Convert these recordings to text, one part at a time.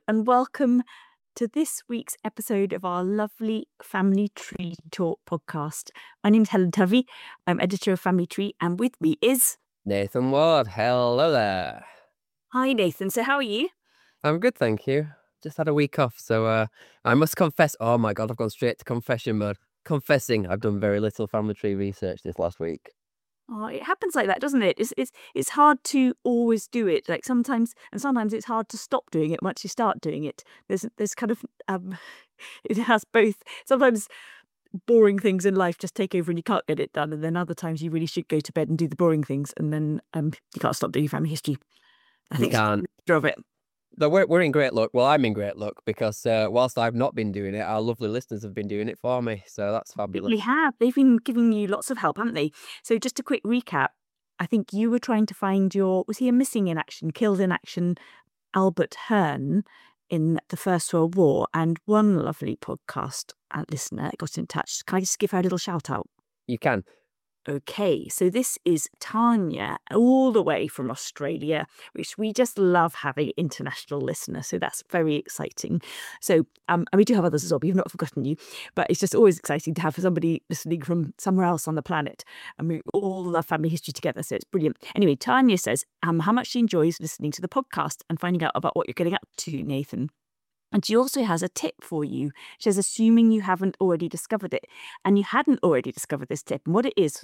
and welcome to this week's episode of our lovely Family Tree Talk podcast. My name's Helen Tovey. I'm editor of Family Tree, and with me is Nathan Ward. Hello there. Hi, Nathan. So, how are you? I'm good, thank you. Just had a week off, so I must confess. Oh my God, I've gone straight to confession mode. Confessing, I've done very little Family Tree research this last week. Oh, it happens like that, doesn't it? It's hard to always do it. Like sometimes it's hard to stop doing it once you start doing it. There's kind of it has both. Sometimes boring things in life just take over and you can't get it done, and then other times you really should go to bed and do the boring things, and then you can't stop doing family history. I think You can't. Drove it. Though we're in great luck. Well, I'm in great luck because whilst I've not been doing it, our lovely listeners have been doing it for me. So that's fabulous. They have. They've been giving you lots of help, haven't they? So just a quick recap. I think you were trying to find was he a missing in action, killed in action, Albert Hearn in the First World War, and one lovely podcast listener got in touch. Can I just give her a little shout out? You can. Okay, so this is Tanya, all the way from Australia, which we just love having international listeners. So that's very exciting. So, and we do have others as well. We've not forgotten you, but it's just always exciting to have somebody listening from somewhere else on the planet. And we all love family history together, so it's brilliant. Anyway, Tanya says how much she enjoys listening to the podcast and finding out about what you're getting up to, Nathan. And she also has a tip for you. She says, assuming you haven't already discovered it, and you hadn't already discovered this tip, and what it is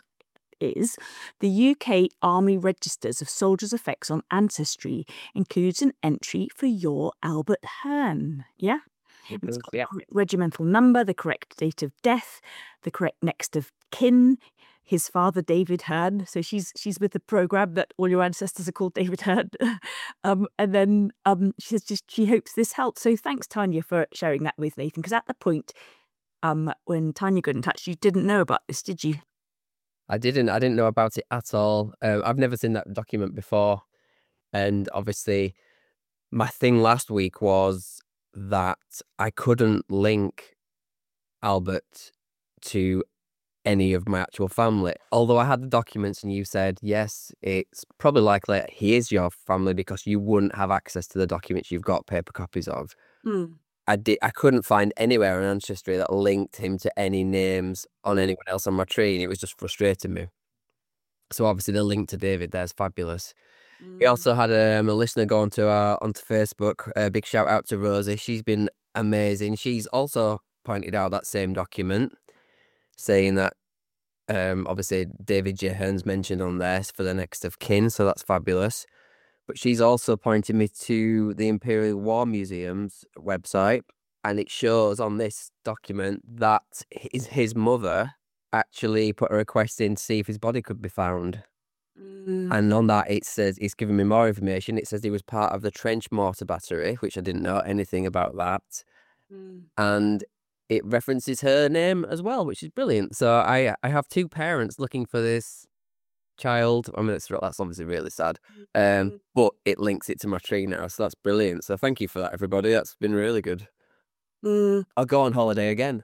the UK Army Registers of Soldiers' Effects on Ancestry includes an entry for your Albert Hearn. Yeah? It's got the correct regimental number, the correct date of death, the correct next of kin, his father, David Hearn. So she's with the programme that all your ancestors are called David Hearn. And then she says she hopes this helps. So thanks, Tanya, for sharing that with Nathan. Because at the point when Tanya got in touch, you didn't know about this, did you? I didn't know about it at all. I've never seen that document before. And obviously, my thing last week was that I couldn't link Albert to any of my actual family. Although I had the documents and you said, yes, it's probably likely he is your family because you wouldn't have access to the documents you've got paper copies of. I couldn't find anywhere in Ancestry that linked him to any names on anyone else on my tree, and it was just frustrating me. So obviously the link to David there's fabulous. We also had a listener go onto Facebook. A big shout out to Rosie. She's been amazing. She's also pointed out that same document, saying that obviously David J. Hearn's mentioned on there for the next of kin, so that's fabulous. But she's also pointed me to the Imperial War Museum's website, and it shows on this document that his mother actually put a request in to see if his body could be found. And on that, it says, it's giving me more information. It says he was part of the trench mortar battery, which I didn't know anything about that. And it references her name as well, which is brilliant. So I have two parents looking for this child. I mean, that's obviously really sad. But it links it to my tree now, so that's brilliant. So thank you for that, everybody. That's been really good. I'll go on holiday again.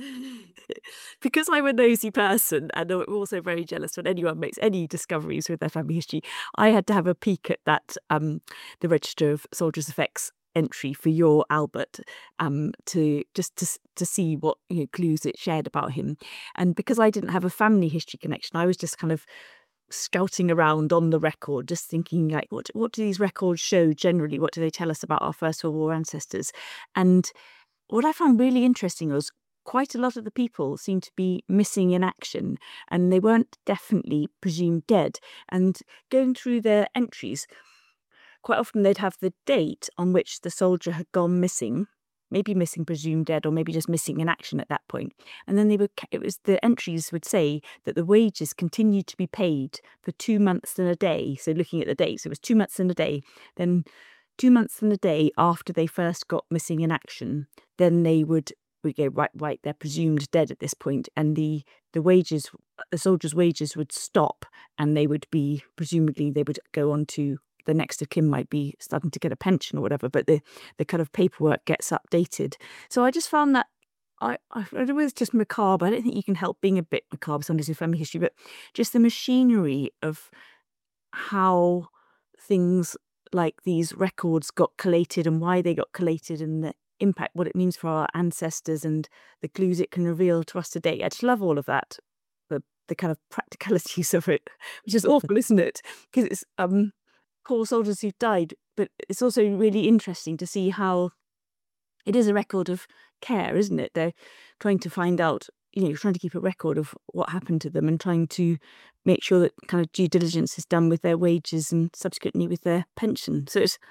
Because I'm a nosy person and I'm also very jealous when anyone makes any discoveries with their family history, I had to have a peek at that the Register of Soldiers' Effects entry for your Albert to see what clues it shared about him. And because I didn't have a family history connection, I was just kind of scouting around on the record, just thinking like, what do these records show generally? What do they tell us about our First World War ancestors? And what I found really interesting was quite a lot of the people seemed to be missing in action, and they weren't definitely presumed dead. And going through their entries, quite often they'd have the date on which the soldier had gone missing, maybe missing presumed dead, or maybe just missing in action at that point. And then the entries would say that the wages continued to be paid for 2 months and a day. So looking at the dates, it was 2 months and a day. Then 2 months and a day after they first got missing in action, then they would go, right, they're presumed dead at this point, and the soldiers' wages would stop, and they would be, presumably they would go on to the next of kin, might be starting to get a pension or whatever, but the kind of paperwork gets updated. So I just found that I don't know, it's just macabre. I don't think you can help being a bit macabre sometimes in family history, but just the machinery of how things like these records got collated and why they got collated and the impact, what it means for our ancestors and the clues it can reveal to us today. I just love all of that, the kind of practicalities of it, which is awful, isn't it? Because it's poor soldiers who've died, but it's also really interesting to see how it is a record of care, isn't it? They're trying to find out, trying to keep a record of what happened to them and trying to make sure that kind of due diligence is done with their wages and subsequently with their pension. So it's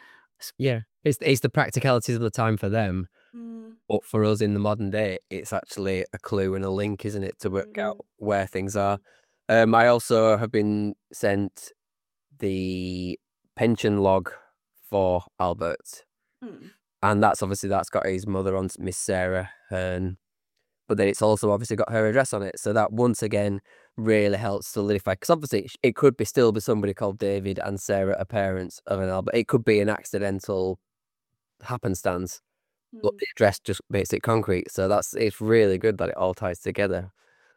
the practicalities of the time for them. Mm. But for us in the modern day, it's actually a clue and a link, isn't it, to work out where things are. I also have been sent the pension log for Albert. And that's got his mother on, Miss Sarah Hearn. But then it's also obviously got her address on it. So that once again really helps solidify. Because obviously it could still be somebody called David and Sarah are parents of an Albert. It could be an accidental happenstance. But the address just makes it concrete. So it's really good that it all ties together.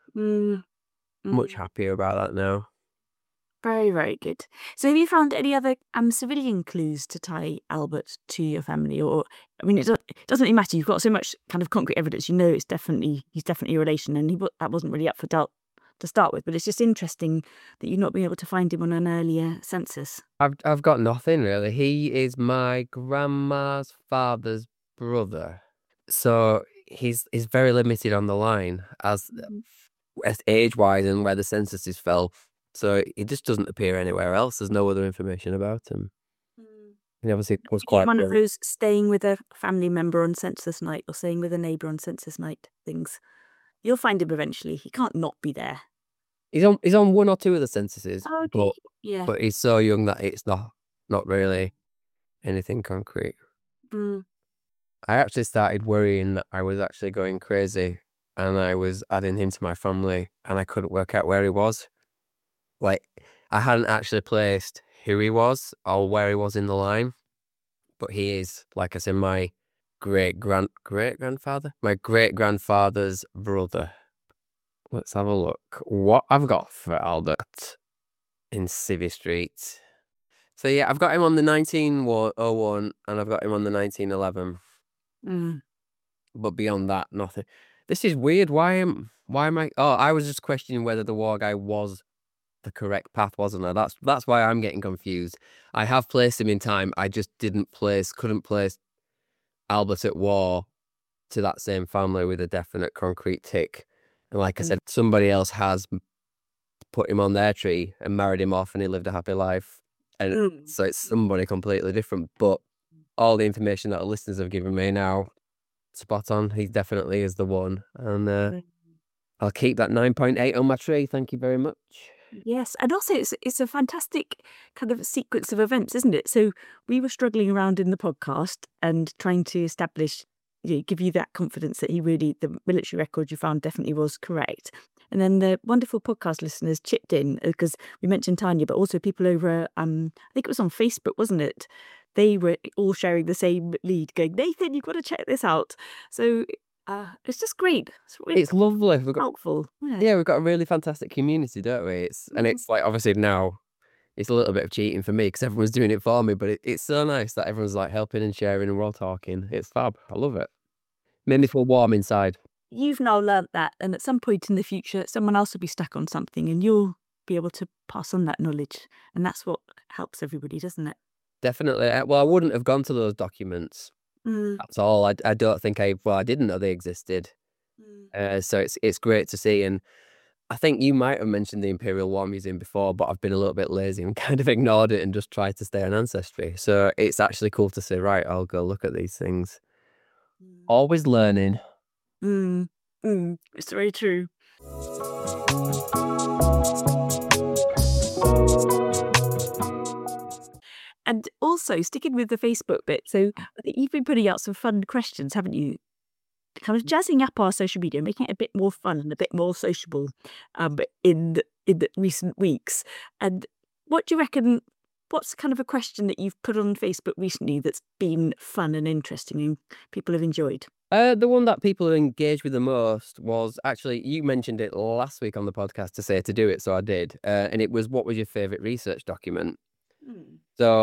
Much happier about that now. Very, very good. So have you found any other civilian clues to tie Albert to your family? Or, I mean, it doesn't really matter. You've got so much kind of concrete evidence. He's definitely a relation, and that wasn't really up for doubt to start with. But it's just interesting that you've not been able to find him on an earlier census. I've got nothing really. He is my grandma's father's brother, so he's very limited on the line as age-wise and where the censuses fell. So he just doesn't appear anywhere else. There's no other information about him. He obviously was quite one of those staying with a family member on census night or staying with a neighbour on census night things. You'll find him eventually. He can't not be there. He's on one or two of the censuses, but he's so young that it's not really anything concrete. I actually started worrying that I was actually going crazy and I was adding him to my family and I couldn't work out where he was. Like, I hadn't actually placed who he was or where he was in the line, but he is, like I said, my great-grandfather's brother. Let's have a look. What I've got for Albert in Civvy Street. So yeah, I've got him on the 1901 and I've got him on the 1911. But beyond that, nothing. This is weird. Why am I? Oh, I was just questioning whether the war guy was the correct path, wasn't I? That's why I'm getting confused. I have placed him in time. I just couldn't place Albert at war to that same family with a definite concrete tick. And like I said, somebody else has put him on their tree and married him off and he lived a happy life. And so it's somebody completely different. But all the information that our listeners have given me now, spot on. He definitely is the one. And I'll keep that 9.8 on my tree. Thank you very much. Yes, and also it's a fantastic kind of sequence of events, isn't it? So we were struggling around in the podcast and trying to establish, give you that confidence that the military record you found definitely was correct. And then the wonderful podcast listeners chipped in because we mentioned Tanya, but also people over, I think it was on Facebook, wasn't it? They were all sharing the same lead, going, Nathan, you've got to check this out. So it's just great. It's lovely. We've got helpful. Yeah, we've got a really fantastic community, don't we? And it's like, obviously now it's a little bit of cheating for me because everyone's doing it for me, but it's so nice that everyone's like helping and sharing and we're all talking. It's fab. I love it. Made me feel warm inside. You've now learnt that, and at some point in the future, someone else will be stuck on something and you'll be able to pass on that knowledge. And that's what helps everybody, doesn't it? Definitely. Well, I wouldn't have gone to those documents. That's all. I don't think I didn't know they existed. So it's great to see. And I think you might have mentioned the Imperial War Museum before, but I've been a little bit lazy and kind of ignored it and just tried to stay on Ancestry. So it's actually cool to say, right, I'll go look at these things. Always learning. It's very true. And also, sticking with the Facebook bit, so I think you've been putting out some fun questions, haven't you? Kind of jazzing up our social media, making it a bit more fun and a bit more sociable in the recent weeks. And what do you reckon, what's kind of a question that you've put on Facebook recently that's been fun and interesting and people have enjoyed? The one that people engaged with the most was actually, you mentioned it last week on the podcast to do it, so I did. And it was, what was your favourite research document? So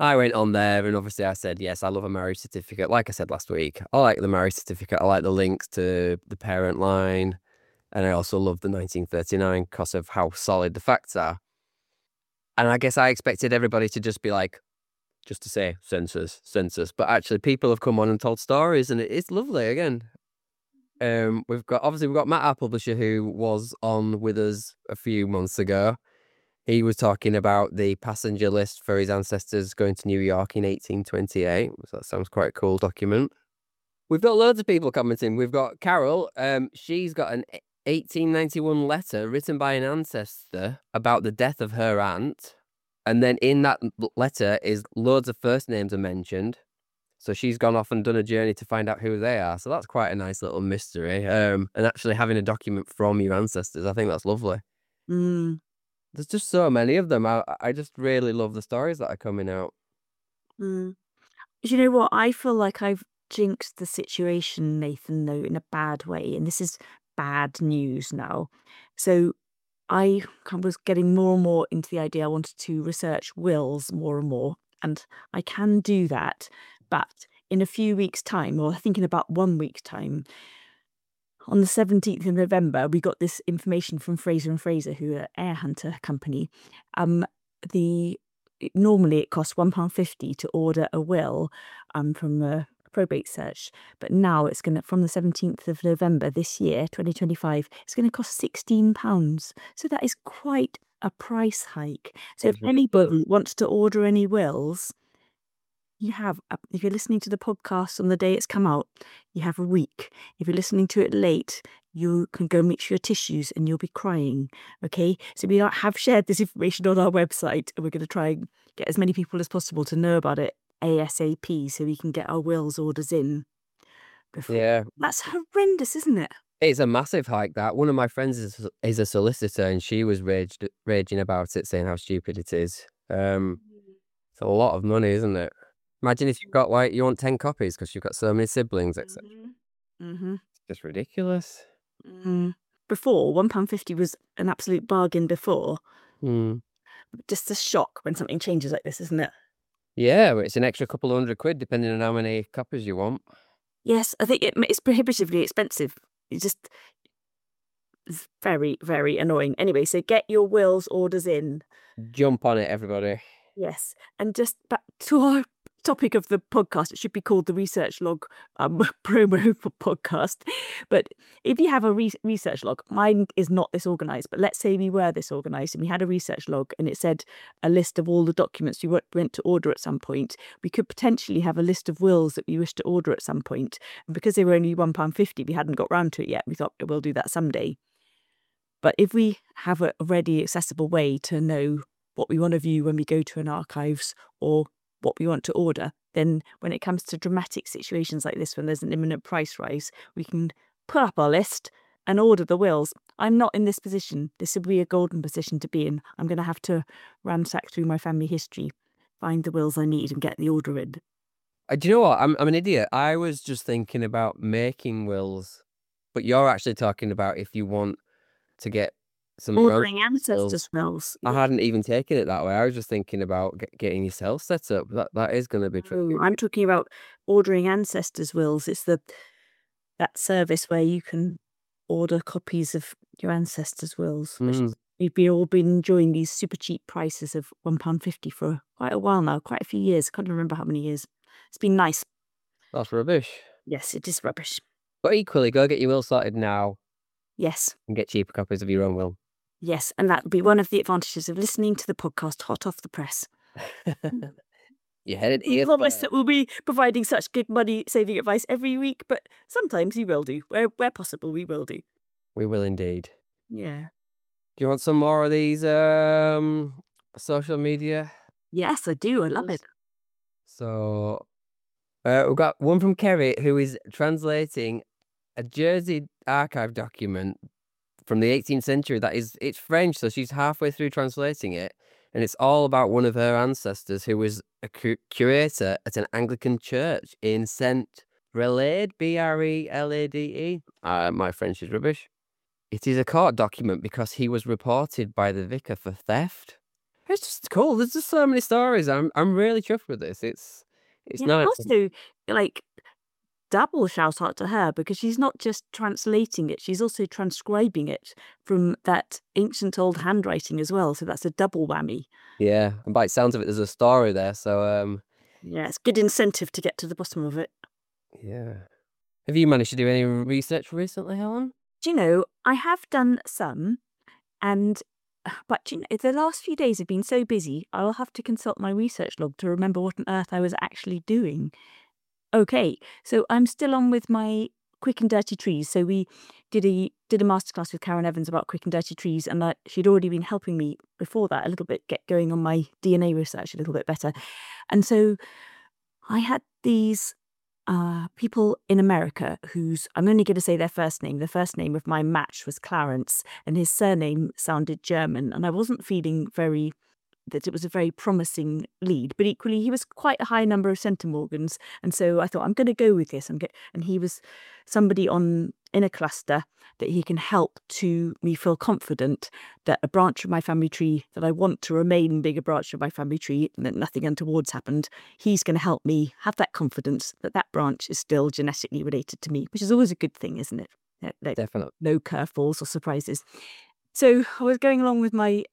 I went on there and obviously I said, yes, I love a marriage certificate. Like I said last week, I like the marriage certificate. I like the links to the parent line. And I also love the 1939 because of how solid the facts are. And I guess I expected everybody to just be like, just to say census. But actually people have come on and told stories and it's lovely again. We've got Matt, our publisher, who was on with us a few months ago. He was talking about the passenger list for his ancestors going to New York in 1828. So that sounds quite a cool document. We've got loads of people commenting. We've got Carol. She's got an 1891 letter written by an ancestor about the death of her aunt. And then in that letter is loads of first names are mentioned. So she's gone off and done a journey to find out who they are. So that's quite a nice little mystery. And actually having a document from your ancestors, I think that's lovely. Mm. There's just so many of them. I just really love the stories that are coming out. Mm. Do you know what? I feel like I've jinxed the situation, Nathan, though, in a bad way. And this is bad news now. So I was getting more and more into the idea I wanted to research wills more and more. And I can do that. But in a few weeks' time, or I think in about 1 week's time, on the 17th of November, we got this information from Fraser and Fraser, who are Air Hunter company. Normally it costs £1.50 to order a will from a probate search, but now it's going to, from the 17th of November this year, 2025, it's going to cost £16. So that is quite a price hike. So if anybody wants to order any wills, if you're listening to the podcast on the day it's come out, you have a week. If you're listening to it late, you can go mix your tissues and you'll be crying. Okay, so we have shared this information on our website, and we're going to try and get as many people as possible to know about it ASAP, so we can get our wills orders in. Yeah, that's horrendous, isn't it? It's a massive hike. That one of my friends is a solicitor, and she was raging about it, saying how stupid it is. It's a lot of money, isn't it? Imagine if you've got you want 10 copies because you've got so many siblings, etc. Mm-hmm. It's just ridiculous. Before, £1.50 was an absolute bargain before. Mm. Just a shock when something changes like this, isn't it? Yeah, but it's an extra couple of £100 depending on how many copies you want. Yes, I think it's prohibitively expensive. It's very, very annoying. Anyway, so get your wills orders in. Jump on it, everybody. Yes, and just back to our topic of the podcast, it should be called the Research Log promo podcast. But if you have a research log, mine is not this organised, but let's say we were this organised and we had a research log and it said a list of all the documents we went to order at some point, we could potentially have a list of wills that we wish to order at some point. And because they were only £1.50, we hadn't got round to it yet. We thought we'll do that someday. But if we have a ready, accessible way to know what we want to view when we go to an archives or what we want to order, then when it comes to dramatic situations like this, when there's an imminent price rise, we can put up our list and order the wills. I'm not in this position. This would be a golden position to be in. I'm going to have to ransack through my family history, find the wills I need and get the order in. Do you know what? I'm an idiot. I was just thinking about making wills, but you're actually talking about if you want to get some ordering ancestors' wills. I hadn't even taken it that way. I was just thinking about getting yourself set up. That is going to be tricky. I'm talking about ordering ancestors' wills. It's that service where you can order copies of your ancestors' wills. We've all been enjoying these super cheap prices of £1.50 for quite a while now, quite a few years. I can't remember how many years. It's been nice. That's rubbish. Yes, it is rubbish. But equally, go get your will sorted now. Yes. And get cheaper copies of your own will. Yes, and that would be one of the advantages of listening to the podcast hot off the press. You headed here. We promise that we'll be providing such good money-saving advice every week, but sometimes we will do. Where possible, we will do. We will indeed. Yeah. Do you want some more of these social media? Yes, I do. I love it. So we've got one from Kerry who is translating a Jersey archive document from the 18th century. It's French, so she's halfway through translating it, and it's all about one of her ancestors who was a curator at an Anglican church in St. Brelade, Brelade. My French is rubbish. It is a court document because he was reported by the vicar for theft. It's just cool. There's just so many stories. I'm really chuffed with this. It's Yeah, nice. also, like, double shout out to her because she's not just translating it, she's also transcribing it from that ancient old handwriting as well. So that's a double whammy. Yeah, and by the sounds of it, there's a story there. So Yeah, it's good incentive to get to the bottom of it. yeah. Have you managed to do any research recently, Helen? Do you know, I have done some, and but you know, the last few days have been so busy, I'll have to consult my research log to remember what on earth I was actually doing. Okay, so I'm still on with my quick and dirty trees. So we did a masterclass with Karen Evans about quick and dirty trees, and she'd already been helping me before that a little bit, get going on my DNA research a little bit better. And so I had these people in America whose, I'm only going to say their first name. The first name of my match was Clarence, and his surname sounded German, and I wasn't feeling that it was a very promising lead, but equally he was quite a high number of centimorgans, and so I thought I'm going to go with this. And he was somebody in a cluster that he can help to me feel confident that a branch of my family tree that I want to remain being a branch of my family tree, and that nothing untoward's happened. He's going to help me have that confidence that that branch is still genetically related to me, which is always a good thing, isn't it? Definitely. No curveballs or surprises. So I was going along with my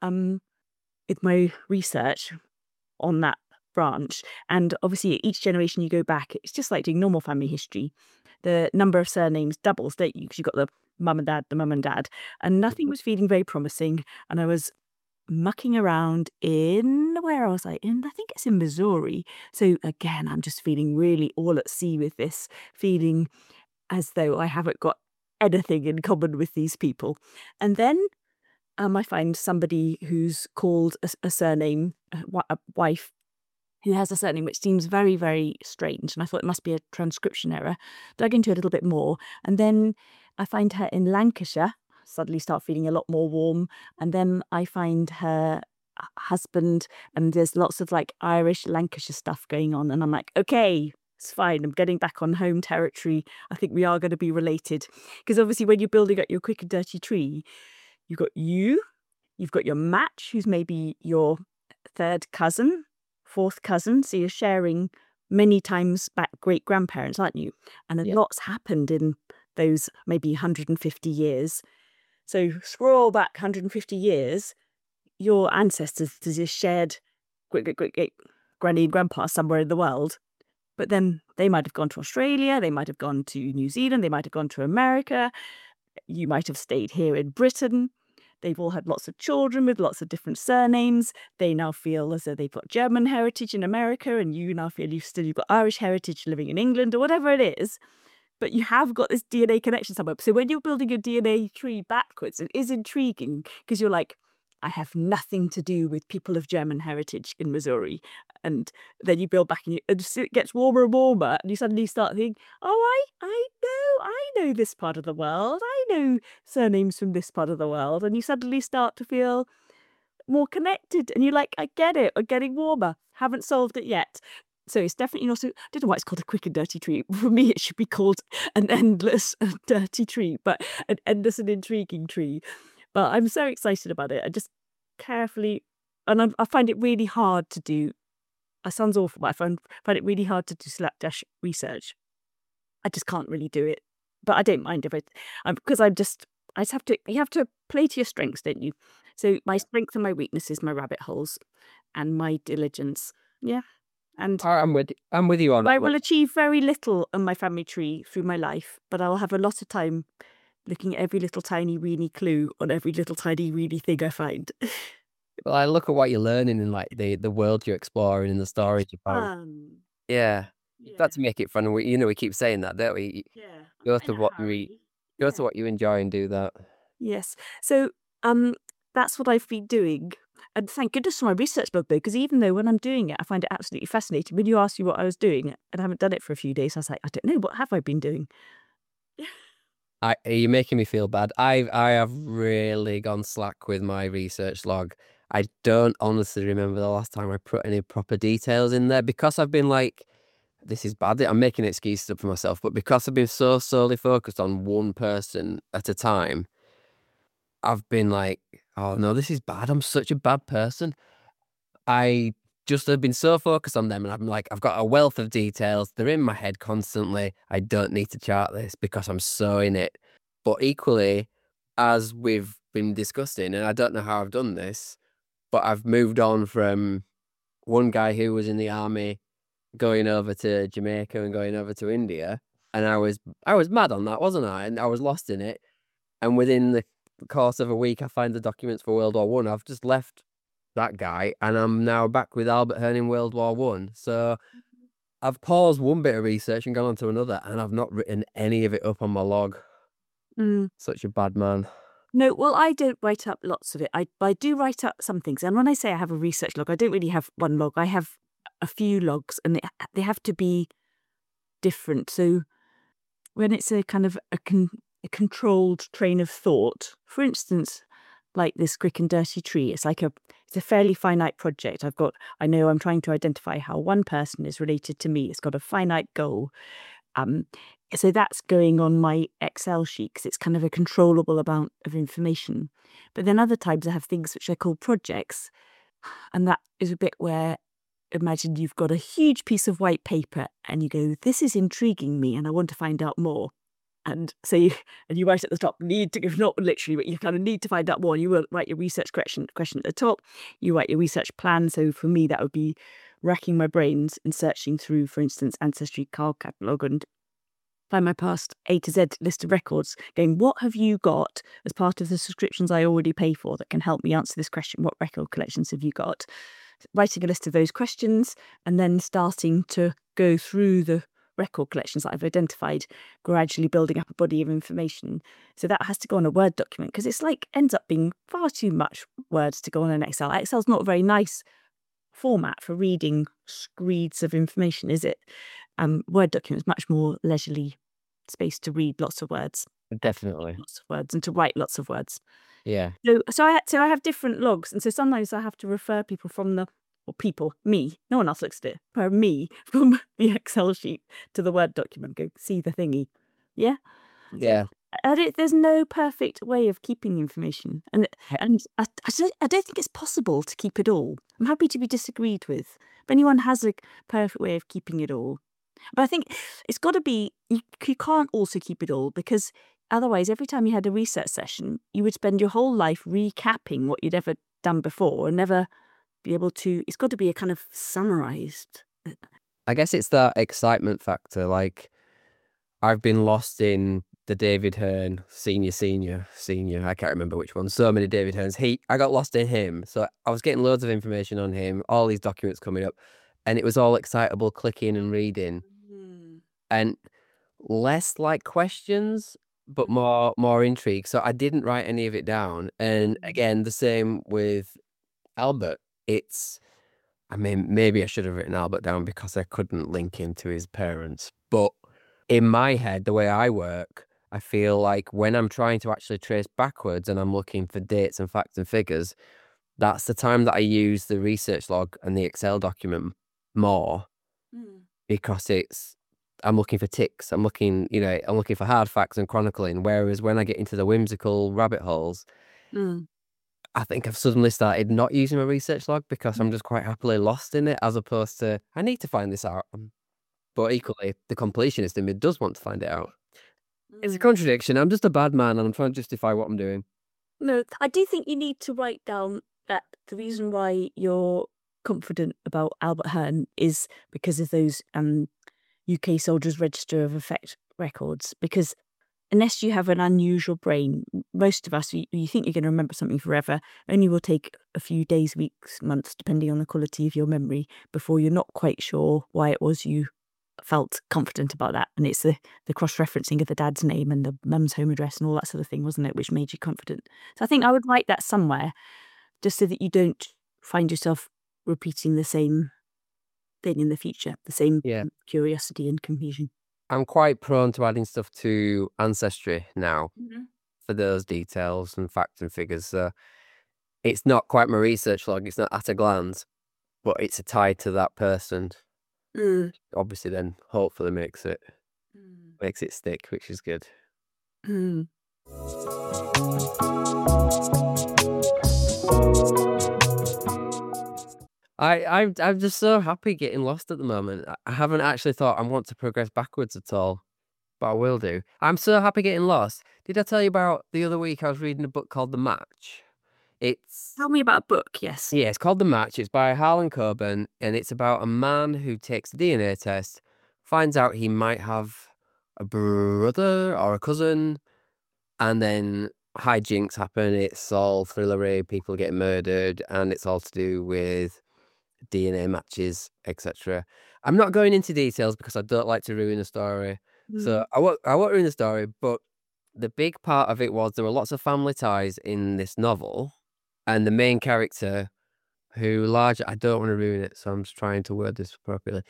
research on that branch. And obviously, each generation you go back, it's just like doing normal family history. The number of surnames doubles, don't you? Because you've got the mum and dad. And nothing was feeling very promising. And I was mucking around where was I? I think it's in Missouri. So again, I'm just feeling really all at sea with this, feeling as though I haven't got anything in common with these people. And then I find somebody who's called a surname, a wife who has a surname which seems very, very strange. And I thought it must be a transcription error. Dug into it a little bit more. And then I find her in Lancashire, suddenly start feeling a lot more warm. And then I find her husband, and there's lots of like Irish Lancashire stuff going on. And I'm like, okay, it's fine. I'm getting back on home territory. I think we are going to be related. Because obviously when you're building up your quick and dirty tree, you've got your match, who's maybe your third cousin, fourth cousin. So you're sharing many times back great grandparents, aren't you? And a lot's happened in those maybe 150 years. So scroll back 150 years, your ancestors just shared great granny and grandpa somewhere in the world. But then they might have gone to Australia, they might have gone to New Zealand, they might have gone to America. You might have stayed here in Britain. They've all had lots of children with lots of different surnames. They now feel as though they've got German heritage in America, and you now feel you've got Irish heritage living in England, or whatever it is. But you have got this DNA connection somewhere. So when you're building your DNA tree backwards, it is intriguing because you're like, I have nothing to do with people of German heritage in Missouri. And then you build back and it gets warmer and warmer, and you suddenly start thinking, oh, I know this part of the world. I know surnames from this part of the world. And you suddenly start to feel more connected. And you're like, I get it. I'm getting warmer. Haven't solved it yet. So it's definitely not, I don't know why it's called a quick and dirty tree. For me, it should be called an endless and dirty tree, but an endless and intriguing tree. But I'm so excited about it. I just carefully, and I find it really hard to do. It sounds awful, but I find it really hard to do slapdash research. I just can't really do it. But I don't mind if because I just have to, you have to play to your strengths, don't you? So my strength and my weakness is my rabbit holes and my diligence. Yeah. And I'm with you on that. I will achieve very little on my family tree through my life, but I'll have a lot of time looking at every little tiny weeny clue on every little tiny weeny thing I find. Well, I look at what you're learning in like the world you're exploring and the stories you found. Yeah. You've got to make it fun. We keep saying that, don't we? Yeah. Go to what you eat. Go to what you enjoy and do that. Yes. So that's what I've been doing. And thank goodness for my research blog, though, because even though when I'm doing it, I find it absolutely fascinating. When you asked me what I was doing, and I haven't done it for a few days, I was like, I don't know, what have I been doing? You're making me feel bad. I have really gone slack with my research log. I don't honestly remember the last time I put any proper details in there because I've been like, this is bad. I'm making excuses up for myself, but because I've been so solely focused on one person at a time, I've been like, oh no, this is bad. I'm such a bad person. I just have been so focused on them, and I'm like, I've got a wealth of details. They're in my head constantly. I don't need to chart this because I'm so in it. But equally, as we've been discussing, and I don't know how I've done this, but I've moved on from one guy who was in the army going over to Jamaica and going over to India, and I was mad on that, wasn't I? And I was lost in it. And within the course of a week, I find the documents for World War One. I've just left that guy, and I'm now back with Albert Hearn in World War One. So I've paused one bit of research and gone on to another, and I've not written any of it up on my log. Such a bad man. No, well, I don't write up lots of it. I do write up some things. And when I say I have a research log, I don't really have one log. I have a few logs, and they have to be different. So when it's a kind of a controlled train of thought, for instance, like this Quick and Dirty Tree, it's a fairly finite project. I know I'm trying to identify how one person is related to me. It's got a finite goal. So that's going on my Excel sheet because it's kind of a controllable amount of information. But then other times I have things which I call projects. And that is a bit where, imagine you've got a huge piece of white paper and you go, this is intriguing me and I want to find out more. And so you write at the top, not literally, but you kind of need to find out more. And you will write your research question at the top. You write your research plan. So for me, that would be racking my brains and searching through, for instance, Ancestry card catalogue and find my past A to Z list of records, going, what have you got as part of the subscriptions I already pay for that can help me answer this question? What record collections have you got? Writing a list of those questions and then starting to go through the record collections that I've identified, gradually building up a body of information. So that has to go on a Word document because it's ends up being far too much words to go on an Excel. Excel's not a very nice format for reading screeds of information, is it? Word document is much more leisurely space to read lots of words. Definitely. Lots of words and to write lots of words. Yeah. So I have different logs, and so sometimes I have to refer me, no one else looks at it, me from the Excel sheet to the Word document, go see the thingy. Yeah? Yeah. There's no perfect way of keeping information, and I don't think it's possible to keep it all. I'm happy to be disagreed with. If anyone has a perfect way of keeping it all, but I think it's got to be, you can't also keep it all because otherwise every time you had a research session, you would spend your whole life recapping what you'd ever done before and never be able to, it's got to be a kind of summarised. I guess it's that excitement factor. Like, I've been lost in the David Hearn senior. I can't remember which one. So many David Hearns. I got lost in him. So I was getting loads of information on him, all these documents coming up, and it was all excitable clicking and reading, and less like questions, but more intrigue. So I didn't write any of it down. And again, the same with Albert. Maybe I should have written Albert down because I couldn't link him to his parents. But in my head, the way I work, I feel like when I'm trying to actually trace backwards and I'm looking for dates and facts and figures, that's the time that I use the research log and the Excel document more because I'm looking for ticks. I'm looking for hard facts and chronicling. Whereas when I get into the whimsical rabbit holes, I think I've suddenly started not using my research log because I'm just quite happily lost in it, as opposed to I need to find this out. But equally, the completionist in me does want to find it out. It's a contradiction. I'm just a bad man and I'm trying to justify what I'm doing. No, I do think you need to write down that the reason why you're confident about Albert Hearn is because of those UK Soldiers Register of Effect records. Because unless you have an unusual brain, most of us, you think you're going to remember something forever, only will take a few days, weeks, months, depending on the quality of your memory, before you're not quite sure why it was you felt confident about that. And it's the cross-referencing of the dad's name and the mum's home address and all that sort of thing, wasn't it, which made you confident. So I think I would write that somewhere, just so that you don't find yourself repeating the same thing in the future, the same curiosity and confusion. I'm quite prone to adding stuff to Ancestry now for those details and facts and figures. So it's not quite my research log, it's not at a glance, but it's a tie to that person. Obviously then hopefully makes it stick, which is good. I'm just so happy getting lost at the moment. I haven't actually thought I want to progress backwards at all, but I will do. I'm so happy getting lost. Did I tell you about the other week I was reading a book called The Match? It's Tell me about a book, yes. Yeah, it's called The Match. It's by Harlan Coben, and it's about a man who takes a DNA test, finds out he might have a brother or a cousin, and then hijinks happen. It's all thrillery, people get murdered, and it's all to do with DNA matches, etc. I'm not going into details because I don't like to ruin the story. So Mm. I won't ruin the story, but the big part of it was there were lots of family ties in this novel, and the main character I don't want to ruin it, so I'm just trying to word this appropriately.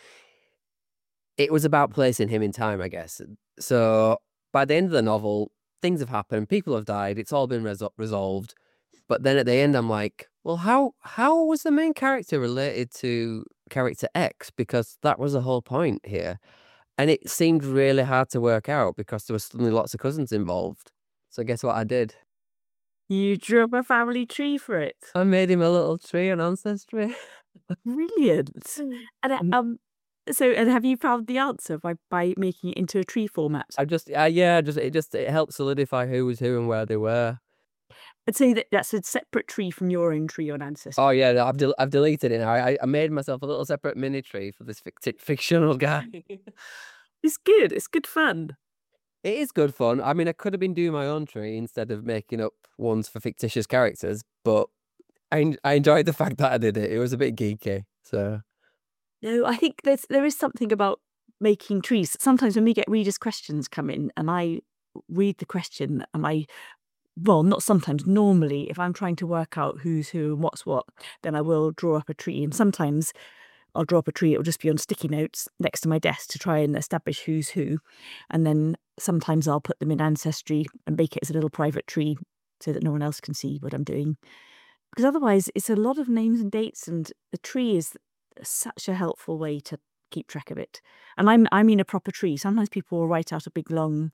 It was about placing him in time, I guess. So by the end of the novel, things have happened, people have died, it's all been resolved. But then at the end, I'm like, well, how was the main character related to character X? Because that was the whole point here. And it seemed really hard to work out because there was suddenly lots of cousins involved. So guess what I did? You drew up a family tree for it. I made him a little tree on Ancestry. Brilliant. And Mm. and have you found the answer by making it into a tree format? I just, it helped solidify who was who and where they were. I'd say that's a separate tree from your own tree on Ancestry. Oh yeah, no, I've deleted it now. I made myself a little separate mini tree for this fictional guy. It's good. It's good fun. It is good fun. I mean, I could have been doing my own tree instead of making up ones for fictitious characters, but I enjoyed the fact that I did it. It was a bit geeky, so No, I think there is something about making trees. Sometimes when we get readers' questions come in and I read the question and well, not sometimes, normally, if I'm trying to work out who's who and what's what, then I will draw up a tree. And sometimes I'll draw up a tree, it'll just be on sticky notes next to my desk to try and establish who's who. And then sometimes I'll put them in Ancestry and make it as a little private tree so that no one else can see what I'm doing. Because otherwise, it's a lot of names and dates, and the tree is such a helpful way to keep track of it. And I mean a proper tree. Sometimes people will write out a big long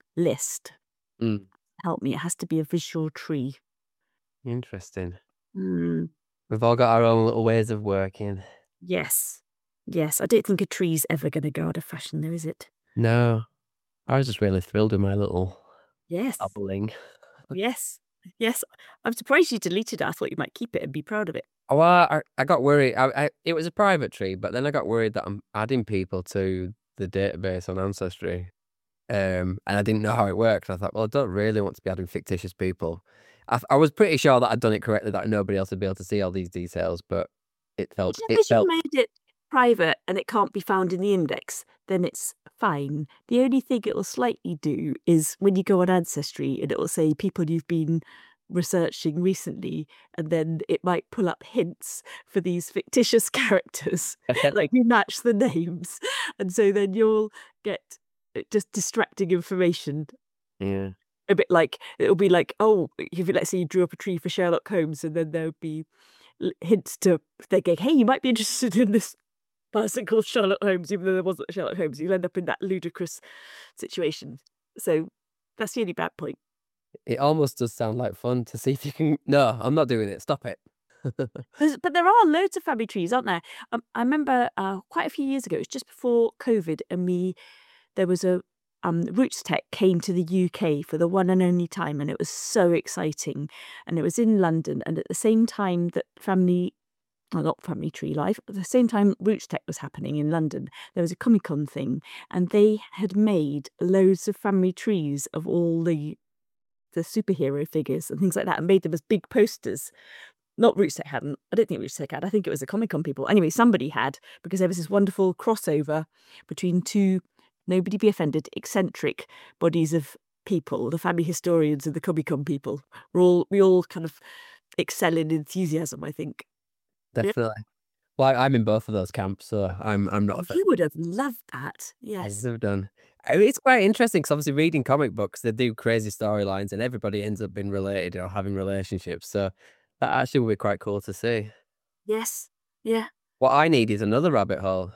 list. mm, Help me, it has to be a visual tree. interesting. Mm, We've all got our own little ways of working. yes. Yes, I don't think a tree's ever going to go out of fashion, though, is it? No, I was just really thrilled with my little Yes. doubling. Yes. Yes. I'm surprised you deleted it. I thought you might keep it and be proud of it. Oh, I got worried. It was a private tree, but then I got worried that I'm adding people to the database on Ancestry. And I didn't know how it worked. I thought, well, I don't really want to be adding fictitious people. I was pretty sure that I'd done it correctly, that nobody else would be able to see all these details, but it As felt long it as you've felt made it private and it can't be found in the index, then it's fine. The only thing it will slightly do is when you go on Ancestry and it will say people you've been researching recently, and then it might pull up hints for these fictitious characters, like you match the names. And so then you'll get just distracting information. yeah. A bit like, it'll be like, oh, if let's say you drew up a tree for Sherlock Holmes, and then there'll be hints to, they go, hey, you might be interested in this person called Sherlock Holmes, even though there wasn't a Sherlock Holmes. You'll end up in that ludicrous situation. So that's the only bad point. It almost does sound like fun to see if you can. No, I'm not doing it. Stop it. But there are loads of family trees, aren't there? I remember quite a few years ago, it was just before COVID, and there was a Roots Tech came to the UK for the one and only time, and it was so exciting. And it was in London, and at the same time that not Family Tree Life, at the same time Roots Tech was happening in London, there was a Comic-Con thing, and they had made loads of family trees of all the superhero figures and things like that, and made them as big posters. Not Roots Tech hadn't. I don't think Roots Tech had. I think it was the Comic-Con people. Anyway, somebody had, because there was this wonderful crossover between two, nobody be offended, eccentric bodies of people, the family historians and the Comic-Con people. We all kind of excel in enthusiasm, I think. Definitely. Well, I'm in both of those camps, so I'm not offended. You would have loved that. I Yes. would have done. I mean, it's quite interesting because obviously reading comic books, they do crazy storylines, and everybody ends up being related or having relationships. So that actually would be quite cool to see. Yes. Yeah. What I need is another rabbit hole.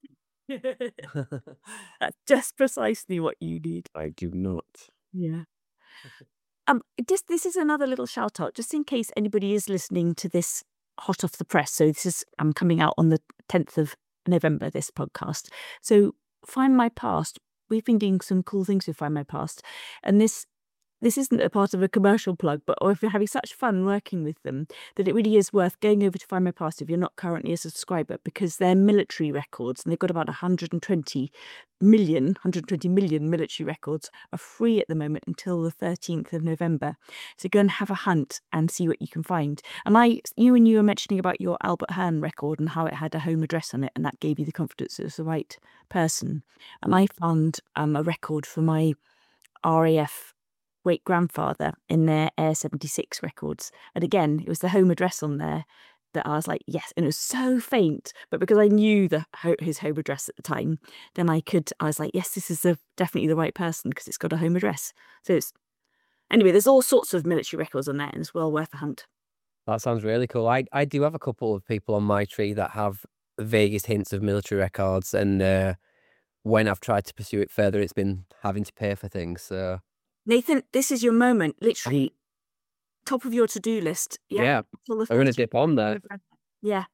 That's just precisely what you need. I do not. Yeah. This is another little shout out, just in case anybody is listening to this hot off the press. So this is coming out on the 10th of November, this podcast. So Find My Past, we've been doing some cool things with Find My Past, and this isn't a part of a commercial plug, but if you're having such fun working with them, that it really is worth going over to Find My Past if you're not currently a subscriber, because they're military records, and they've got about 120 million military records, are free at the moment until the 13th of November. So go and have a hunt and see what you can find. And when you were mentioning about your Albert Hearn record and how it had a home address on it, and that gave you the confidence it was the right person. And I found a record for my RAF great-grandfather in their Air 76 records. And again, it was the home address on there that I was like, yes. And it was so faint, but because I knew his home address at the time, then I was like, yes, this is definitely the right person because it's got a home address. So anyway, there's all sorts of military records on there, and it's well worth a hunt. That sounds really cool. I do have a couple of people on my tree that have the vaguest hints of military records, and when I've tried to pursue it further, it's been having to pay for things. So Nathan, this is your moment, literally top of your to-do list. Yeah. I'm going to dip on there. Yeah.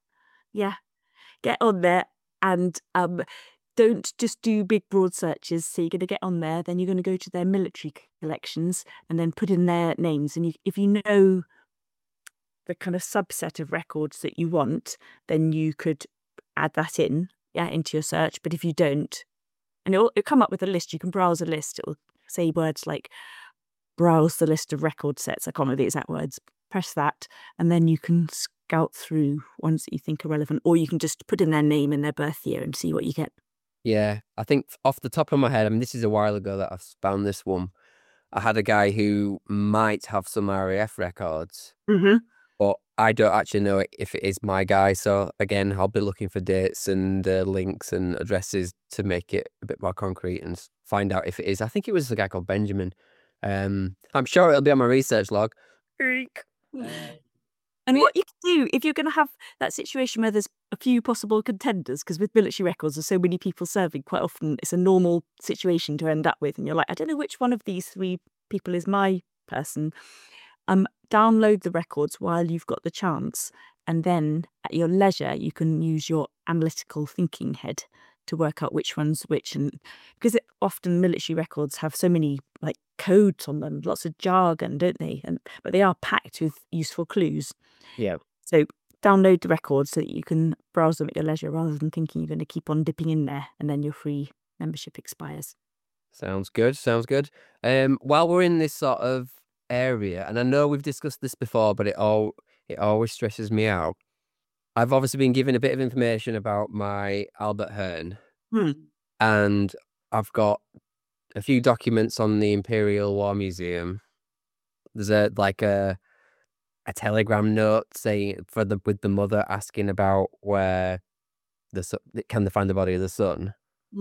Get on there and don't just do big broad searches. So you're going to get on there, then you're going to go to their military collections and then put in their names. And if you know the kind of subset of records that you want, then you could add that into your search. But if you don't, and it'll come up with a list, you can browse a list. It'll say words like browse the list of record sets. I can't remember the exact words. Press that, and then you can scout through ones that you think are relevant, or you can just put in their name and their birth year and see what you get. Yeah, I think off the top of my head, I mean, this is a while ago that I've found this one. I had a guy who might have some RAF records, but I don't actually know if it is my guy. So again, I'll be looking for dates and links and addresses to make it a bit more concrete and find out if it is. I think it was a guy called Benjamin. I'm sure it'll be on my research log. And what you can do if you're going to have that situation where there's a few possible contenders, because with military records there's so many people serving, quite often it's a normal situation to end up with, and you're like, I don't know which one of these 3 people is my person. Download the records while you've got the chance, and then at your leisure you can use your analytical thinking head to work out which one's which. And because often military records have so many like codes on them, lots of jargon, don't they? But they are packed with useful clues. Yeah. So download the records so that you can browse them at your leisure rather than thinking you're going to keep on dipping in there and then your free membership expires. Sounds good. While we're in this sort of area, and I know we've discussed this before, but it always stresses me out. I've obviously been given a bit of information about my Albert Hearn, and I've got a few documents on the Imperial War Museum. There's a telegram note saying with the mother asking about where can they find the body of the son.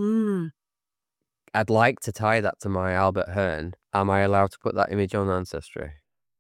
I'd like to tie that to my Albert Hearn. Am I allowed to put that image on Ancestry?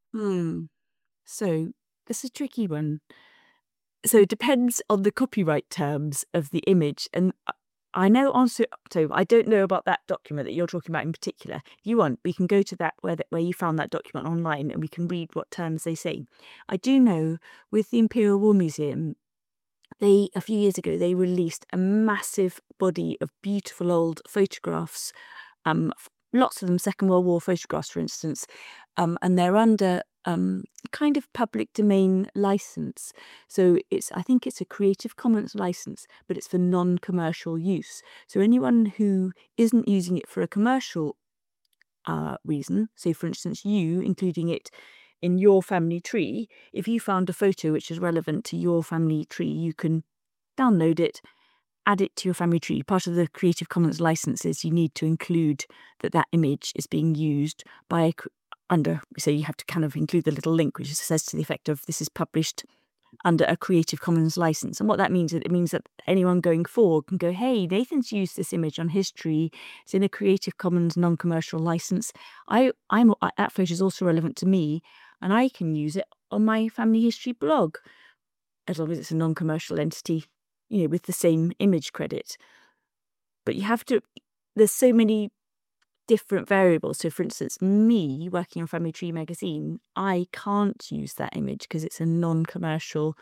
So this is a tricky one. So it depends on the copyright terms of the image. And I know also, so I don't know about that document that you're talking about in particular. If you want, we can go to that where you found that document online and we can read what terms they say. I do know with the Imperial War Museum, a few years ago, they released a massive body of beautiful old photographs, lots of them Second World War photographs, for instance, and they're under kind of public domain license. So I think it's a Creative Commons license, but it's for non-commercial use. So anyone who isn't using it for a commercial reason, so for instance, you including it in your family tree, if you found a photo which is relevant to your family tree, you can download it, add it to your family tree. Part of the Creative Commons licenses, you need to include that image is being used by so you have to kind of include the little link which says to the effect of this is published under a Creative Commons license. And what that means is it means that anyone going forward can go, hey, Nathan's used this image on his tree. It's in a Creative Commons non-commercial license. That photo is also relevant to me, and I can use it on my family history blog as long as it's a non-commercial entity, with the same image credit. But there's so many different variables. So for instance, me working on Family Tree magazine, I can't use that image because it's a non-commercial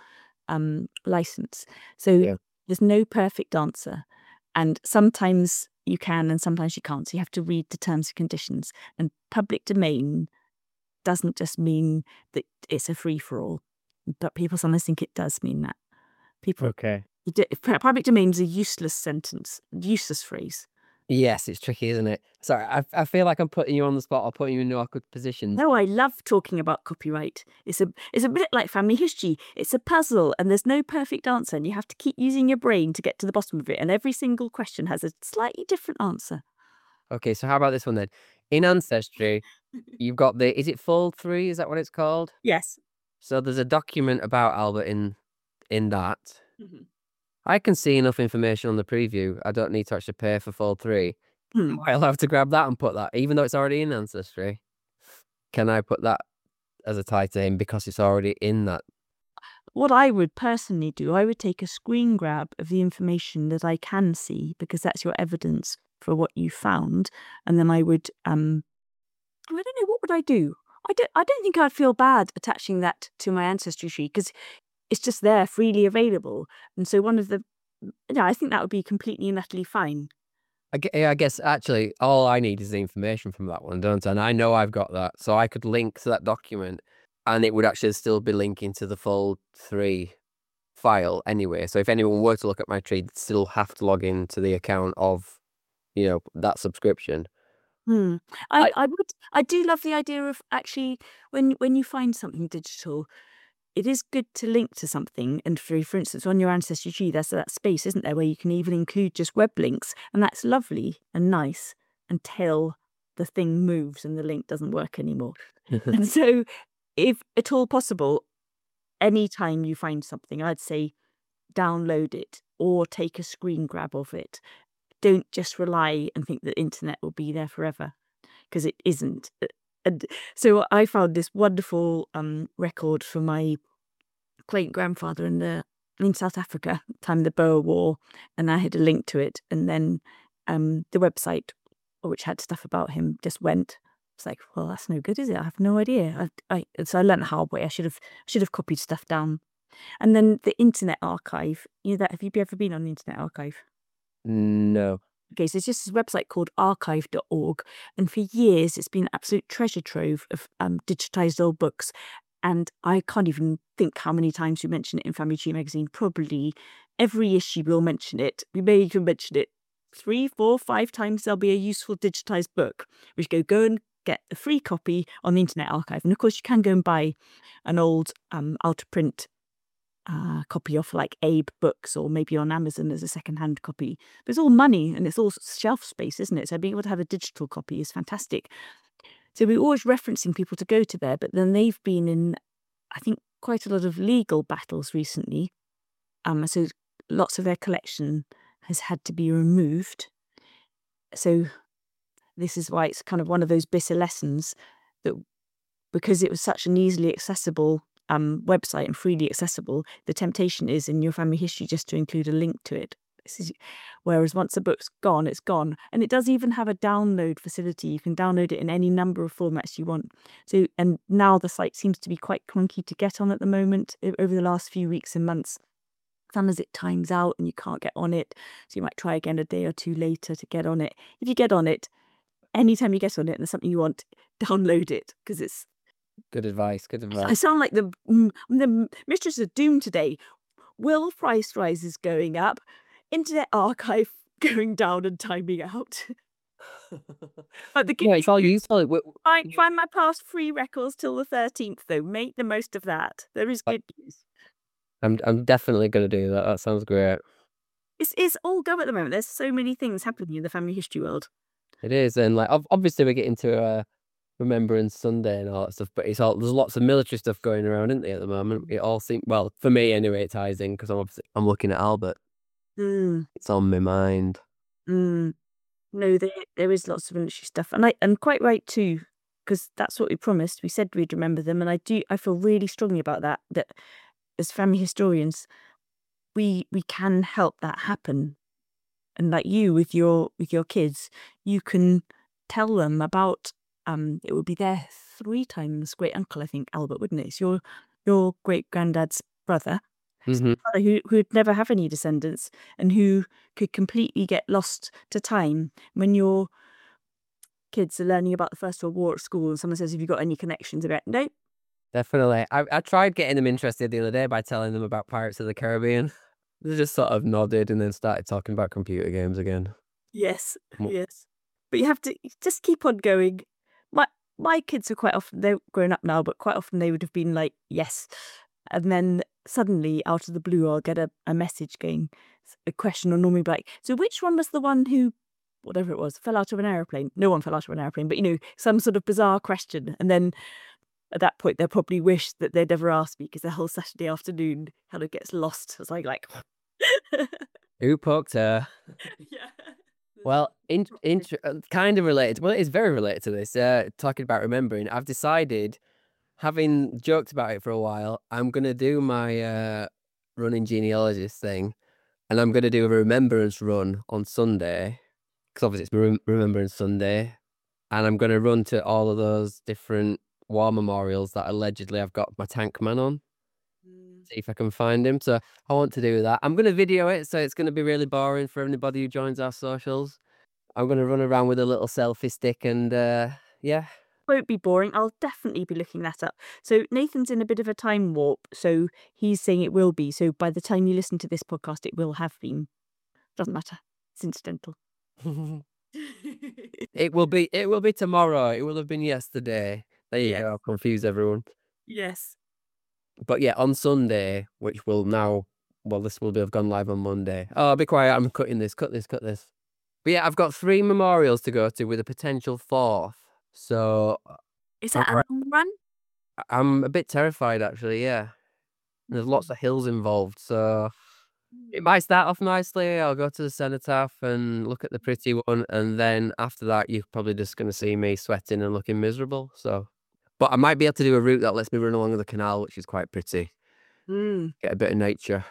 license. So Yeah. there's no perfect answer. And sometimes you can and sometimes you can't. So you have to read the terms and conditions. And public domain doesn't just mean that it's a free-for-all. But people sometimes think it does mean that. Okay. Public domain is a useless sentence, useless phrase. Yes, it's tricky, isn't it? Sorry, I feel like I'm putting you on the spot or putting you in awkward positions. No, I love talking about copyright. It's a bit like family history. It's a puzzle and there's no perfect answer and you have to keep using your brain to get to the bottom of it. And every single question has a slightly different answer. Okay, so how about this one then? In Ancestry, you've got is it Fold 3? Is that what it's called? Yes. So there's a document about Albert in that. I can see enough information on the preview. I don't need to actually pay for Fold 3. Hmm. I'll have to grab that and put that, even though it's already in Ancestry. Can I put that as a tie to him because it's already in that? What I would personally do, I would take a screen grab of the information that I can see because that's your evidence for what you found. And then I would, I don't know, what would I do? I don't think I'd feel bad attaching that to my ancestry tree because it's just there freely available. And so I think that would be completely and utterly fine. I guess actually all I need is the information from that one, don't I? And I know I've got that. So I could link to that document and it would actually still be linking to the Fold 3 file anyway. So if anyone were to look at my tree, they'd still have to log into the account of, that subscription. I do love the idea of actually when you find something digital, it is good to link to something. And for instance, on your ancestry tree, there's that space, isn't there, where you can even include just web links, and that's lovely and nice until the thing moves and the link doesn't work anymore. And so, if at all possible, anytime you find something, I'd say download it or take a screen grab of it. Don't just rely and think the internet will be there forever, because it isn't. And so I found this wonderful record from my great grandfather in South Africa, time of the Boer War, and I had a link to it. And then the website, which had stuff about him, just went. It's like, well, that's no good, is it? I have no idea. So I learned the hard way. I should have copied stuff down. And then the Internet Archive. Have you ever been on the Internet Archive? No. Okay, so it's just this website called archive.org. And for years, it's been an absolute treasure trove of digitized old books. And I can't even think how many times we mention it in Family Tree magazine. Probably every issue we'll mention it. We may even mention it 3, 4, 5 times. There'll be a useful digitized book. We should go and get a free copy on the Internet Archive. And of course, you can go and buy an old out of print copy off like Abe Books or maybe on Amazon as a secondhand copy. But it's all money and it's all shelf space, isn't it? So being able to have a digital copy is fantastic. So we're always referencing people to go to there, but then they've been in, I think, quite a lot of legal battles recently. So lots of their collection has had to be removed. So this is why it's kind of one of those bitter lessons that because it was such an easily accessible website and freely accessible, the temptation is in your family history just to include a link to it. Whereas once a book's gone, it's gone. And it does even have a download facility. You can download it in any number of formats you want. So, and now the site seems to be quite clunky to get on at the moment over the last few weeks and months. Sometimes it times out and you can't get on it. So you might try again a day or two later to get on it. If you get on it, anytime you get on it and there's something you want, download it because it's Good advice. I sound like the Mistress of Doom today. Will price rises going up, Internet Archive going down and timing out. Yeah, it's all useful. Find my past free records till the 13th, though. Make the most of that. There is good news. I'm definitely going to do that. That sounds great. It's all go at the moment. There's so many things happening in the family history world. It is, and like obviously we get into Remembrance Sunday and all that stuff, but there's lots of military stuff going around, isn't there, at the moment? It all seems, well, for me anyway, it ties in because I'm looking at Albert. It's on my mind. No, there is lots of military stuff, and quite right too, because that's what we promised. We said we'd remember them, and I feel really strongly about that. That as family historians, we can help that happen, and like you with your kids, you can tell them about. It would be their 3 times great uncle, I think, Albert, wouldn't it? It's your great granddad's brother. Hmm. who'd never have any descendants and who could completely get lost to time when your kids are learning about the First World War at school and someone says, have you got any connections? About nope. Definitely. I tried getting them interested the other day by telling them about Pirates of the Caribbean. They just sort of nodded and then started talking about computer games again. Yes, Mo- yes. But you have to just keep on going. My kids are quite often, they're grown up now, but quite often they would have been like, yes. And then suddenly, out of the blue, I'll get a message going, a question, or normally be like, so which one was the one who, whatever it was, fell out of an aeroplane? No one fell out of an aeroplane, but some sort of bizarre question. And then at that point, they'll probably wish that they'd never asked me because the whole Saturday afternoon kind of gets lost as I like. Who poked her? Yeah. Well, kind of related. Well, it is very related to this. Talking about remembering, I've decided, having joked about it for a while, I'm gonna do my running genealogist thing, and I'm gonna do a remembrance run on Sunday, because obviously it's Remembrance Sunday, and I'm gonna run to all of those different war memorials that allegedly I've got my tank man on. See if I can find him. So I want to do that. I'm gonna video it, so it's gonna be really boring for anybody who joins our socials. I'm gonna run around with a little selfie stick and yeah. Won't be boring. I'll definitely be looking that up. So Nathan's in a bit of a time warp, so he's saying it will be. So by the time you listen to this podcast, it will have been. Doesn't matter. It's incidental. It will be tomorrow. It will have been yesterday. There you Yeah. go. I'll confuse everyone. Yes. But yeah, on Sunday, which will now, well, this will have gone live on Monday. Oh, be quiet. I'm cutting this. Cut this. Cut this. But yeah, I've got 3 memorials to go to with a potential 4th. So Is that a long run? I'm a bit terrified, actually. Yeah, there's lots of hills involved, so it might start off nicely. I'll go to the cenotaph and look at the pretty one, and then after that, you're probably just going to see me sweating and looking miserable. So, but I might be able to do a route that lets me run along the canal, which is quite pretty. Get a bit of nature.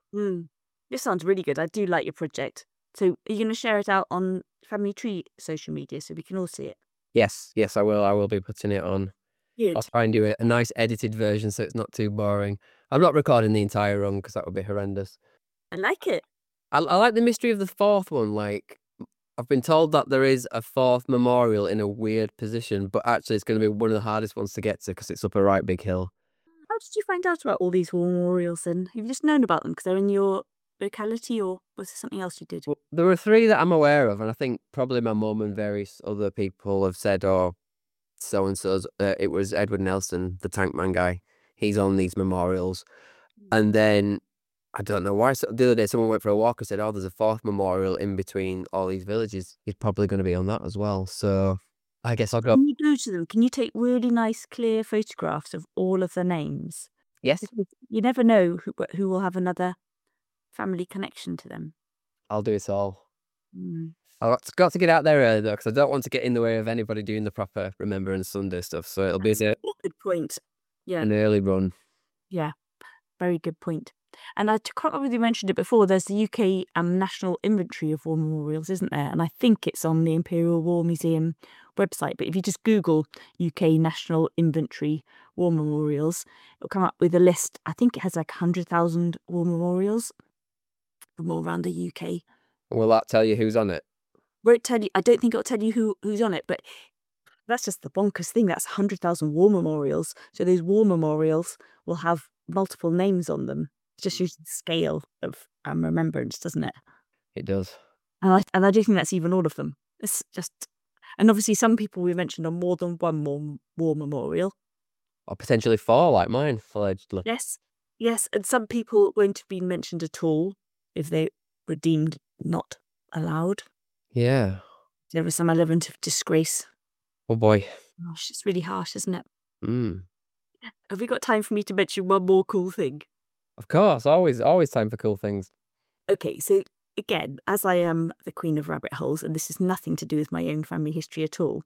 This sounds really good. I do like your project. So are you going to share it out on Family Tree social media so we can all see it? Yes, I will. I will be putting it on. Good. I'll try and do a nice edited version so it's not too boring. I'm not recording the entire run because that would be horrendous. I like it. I like the mystery of the 4th one. Like, I've been told that there is a 4th memorial in a weird position, but actually it's going to be one of the hardest ones to get to because it's up a right big hill. How did you find out about all these war memorials then? Have you just known about them because they're in your locality, or was there something else you did? Well, there were 3 that I'm aware of, and I think probably my mum and various other people have said, oh, so-and-so's, it was Edward Nelson, the tank man guy. He's on these memorials. And then, I don't know why, so the other day someone went for a walk and said, oh, there's a 4th memorial in between all these villages. He's probably going to be on that as well. So I guess I'll go. When you go to them, can you take really nice, clear photographs of all of the names? Yes, Because you never know who will have another family connection to them. I'll do it all. Mm. I've got to get out there early though, because I don't want to get in the way of anybody doing the proper Remembrance Sunday stuff. So it'll be Good point. Yeah, an early run. yeah, very good point. And I can't remember whether you mentioned it before. There's the UK National Inventory of War Memorials, isn't there? And I think it's on the Imperial War Museum website. But if you just Google UK National Inventory War Memorials, it'll come up with a list. I think it has like 100,000 war memorials from all around the UK. Will that tell you who's on it? Won't tell you. I don't think it'll tell you who's on it, but that's just the bonkers thing. That's 100,000 war memorials. So those war memorials will have multiple names on them. It just uses the scale of remembrance, doesn't it? It does. And I do think that's even all of them. It's just, and obviously some people we mentioned on more than one war memorial. Or potentially 4, like mine, allegedly. Yes, and some people won't have been mentioned at all if they were deemed not allowed. Yeah. There was some element of disgrace. Oh boy. Gosh, it's really harsh, isn't it? Mm. Have we got time for me to mention one more cool thing? Of course, always time for cool things. Okay, so again, as I am the queen of rabbit holes, and this is nothing to do with my own family history at all,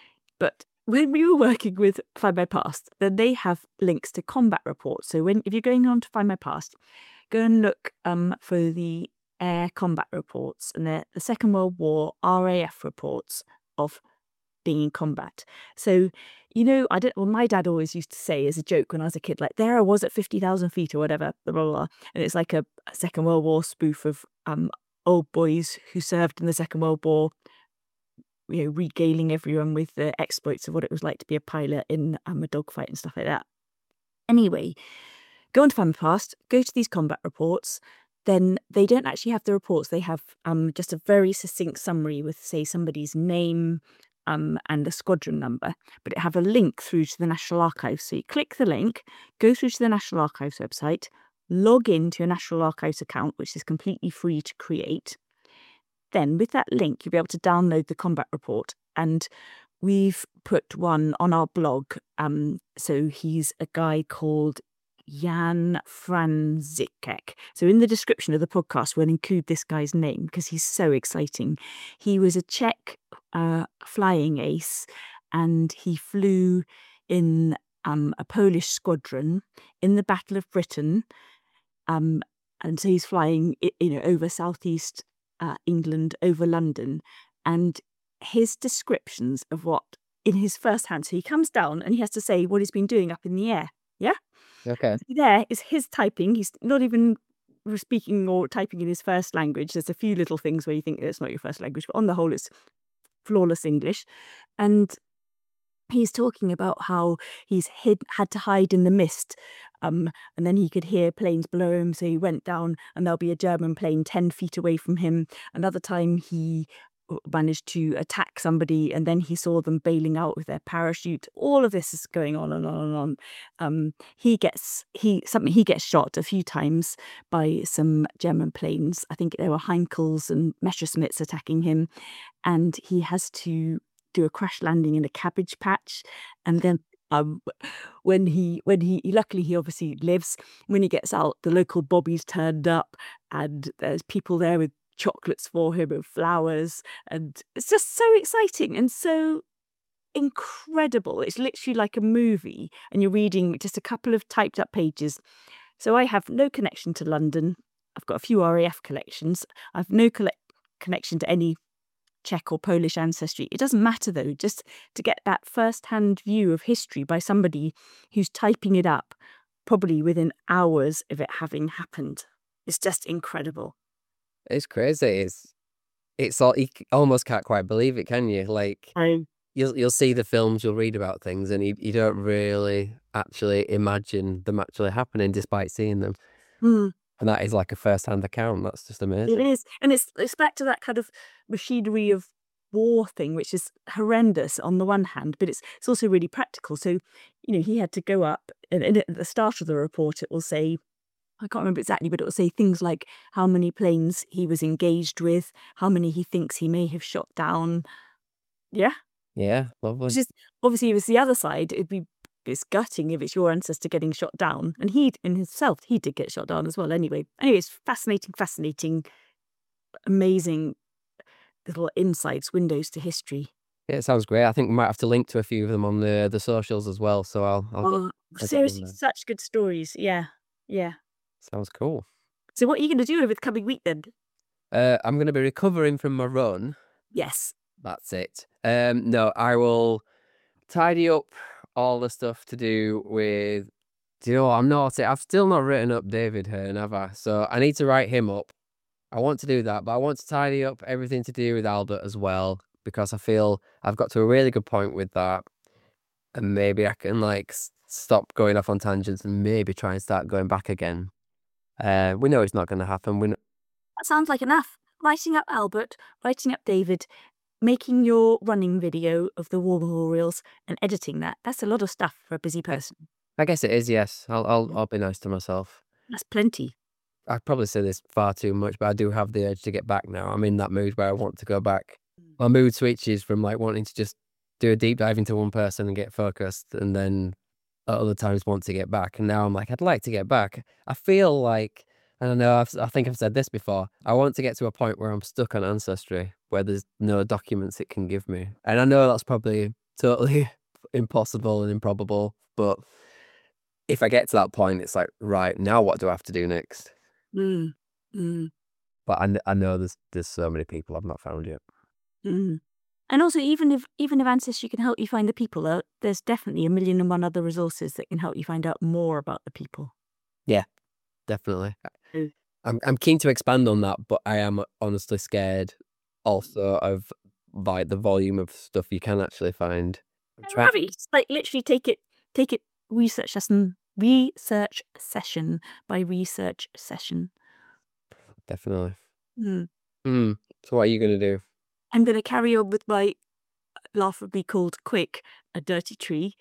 but when we were working with Find My Past, then they have links to combat reports. So if you're going on to Find My Past, go and look for the air combat reports and the Second World War RAF reports of being in combat. So I don't. Well, my dad always used to say as a joke when I was a kid, like, there I was at 50,000 feet or whatever, blah, blah, blah. And it's like a Second World War spoof of old boys who served in the Second World War, regaling everyone with the exploits of what it was like to be a pilot in a dogfight and stuff like that. Anyway, go onto Family Past, go to these combat reports. Then they don't actually have the reports. They have just a very succinct summary with, say, somebody's name and the squadron number, but it have a link through to the National Archives. So you click the link, go through to the National Archives website, log into a National Archives account, which is completely free to create. Then with that link, you'll be able to download the combat report. And we've put one on our blog. So he's a guy called Jan Franzikek. So in the description of the podcast, we'll include this guy's name because he's so exciting. He was a Czech flying ace, and he flew in a Polish squadron in the Battle of Britain. And so he's flying, over southeast England, over London, and his descriptions of what in his first hand. So he comes down and he has to say what he's been doing up in the air. Yeah. Okay. There is his typing. He's not even speaking or typing in his first language. There's a few little things where you think it's not your first language, but on the whole, it's flawless English. And he's talking about how he's had to hide in the mist, and then he could hear planes below him, so he went down, and there'll be a German plane 10 feet away from him. Another time he managed to attack somebody, and then he saw them bailing out with their parachute. All of this is going on and on and on. He gets shot a few times by some German planes. I think there were Heinkels and Messerschmitts attacking him, and he has to do a crash landing in a cabbage patch. And then when he luckily he obviously lives. When he gets out, the local bobby's turned up, and there's people there with chocolates for him and flowers, and it's just so exciting and so incredible. It's literally like a movie, and you're reading just a couple of typed up pages. So I have no connection to London. I've got a few RAF collections. I've no connection to any Czech or Polish ancestry. It doesn't matter though, just to get that first-hand view of history by somebody who's typing it up, probably within hours of it having happened. It's just incredible. It's crazy. It's all, you almost can't quite believe it, can you? Like, you'll see the films, you'll read about things, and you don't really actually imagine them actually happening despite seeing them. And that is like a first-hand account. That's just amazing. It is. And it's back to that kind of machinery of war thing, which is horrendous on the one hand, but it's also really practical. So, he had to go up, and at the start of the report, it will say, I can't remember exactly, but it will say things like how many planes he was engaged with, how many he thinks he may have shot down. Yeah. Yeah, lovely. Which is, obviously, if it's the other side, it's gutting if it's your ancestor getting shot down. And he did get shot down as well anyway. Anyway, it's fascinating, amazing little insights, windows to history. Yeah, it sounds great. I think we might have to link to a few of them on the socials as well. So I'll seriously, such good stories. Yeah. Sounds cool. So what are you going to do over the coming week then? I'm going to be recovering from my run. Yes. That's it. No, I will tidy up all the stuff to do with... I'm naughty. I've still not written up David Hearn, have I? So I need to write him up. I want to do that, but I want to tidy up everything to do with Albert as well, because I feel I've got to a really good point with that, and maybe I can stop going off on tangents and maybe try and start going back again. We know it's not going to happen. That sounds like enough. Writing up Albert, writing up David, making your running video of the war memorials and editing that. That's a lot of stuff for a busy person. I guess it is, yes. I'll be nice to myself. That's plenty. I'd probably say this far too much, but I do have the urge to get back now. I'm in that mood where I want to go back. My mood switches from wanting to just do a deep dive into one person and get focused, and then at other times want to get back. And now I'm like, I'd like to get back. I feel like, and I know I think I've said this before, I want to get to a point where I'm stuck on Ancestry, where there's no documents it can give me. And I know that's probably totally impossible and improbable, but if I get to that point, it's like, right, now what do I have to do next? But I know there's so many people I've not found yet. And also, even if Ancestry can help you find the people, there's definitely 1,000,001 other resources that can help you find out more about the people. Yeah, definitely. Mm. I'm keen to expand on that, but I am honestly scared also of like the volume of stuff you can actually find. Just like literally take it research session by research session. Definitely. Mm. So what are you going to do? I'm going to carry on with my laughably called quick a dirty tree.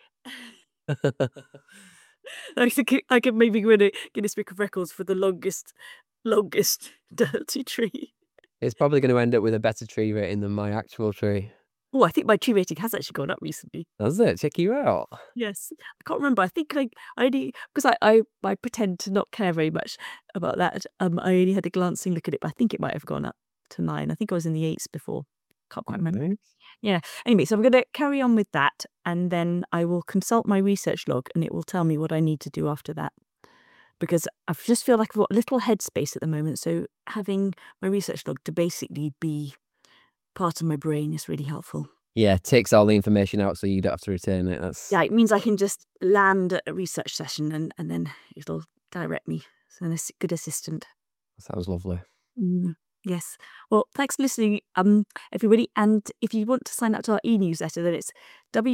I think I could maybe win a Guinness Book of Records for the longest dirty tree. It's probably going to end up with a better tree rating than my actual tree. Oh, I think my tree rating has actually gone up recently. Does it? Check you out. Yes. I can't remember. I think I only, because I pretend to not care very much about that. I only had a glancing look at it, but I think it might have gone up to 9. I think I was in the 8s before. Can't quite remember. Nice. Yeah. Anyway, so I'm going to carry on with that, and then I will consult my research log, and it will tell me what I need to do after that. Because I just feel like I've got little headspace at the moment, so having my research log to basically be part of my brain is really helpful. Yeah, it takes all the information out so you don't have to return it. Yeah, it means I can just land at a research session and then it'll direct me. So a good assistant. Sounds lovely. Yes. Well, thanks for listening, everybody. And if you want to sign up to our e-newsletter, then it's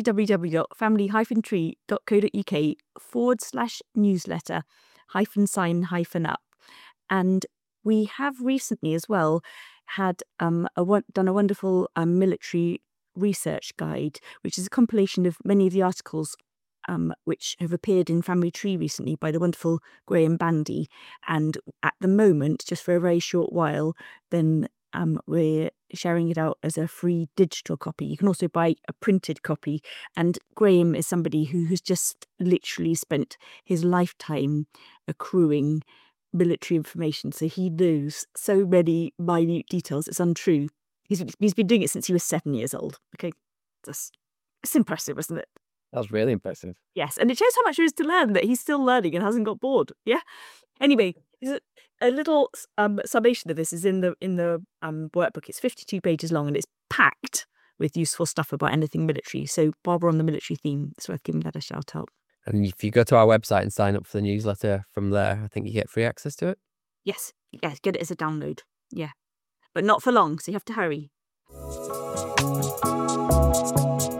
www.family-tree.co.uk/newsletter-sign-up. And we have recently as well had done a wonderful military research guide, which is a compilation of many of the articles which have appeared in Family Tree recently by the wonderful Graham Bandy. And at the moment, just for a very short while, then we're sharing it out as a free digital copy. You can also buy a printed copy. And Graham is somebody who has just literally spent his lifetime accruing military information. So he knows so many minute details, it's untrue. He's been doing it since he was 7 years old. Okay, it's impressive, isn't it? That was really impressive. Yes, and it shows how much there is to learn, that he's still learning and hasn't got bored. Yeah. Anyway, a little summation of this is in the workbook. It's 52 pages long and it's packed with useful stuff about anything military. So while we're on the military theme, it's worth giving that a shout out. And if you go to our website and sign up for the newsletter from there, I think you get free access to it. Yes, get it as a download. Yeah, but not for long, so you have to hurry.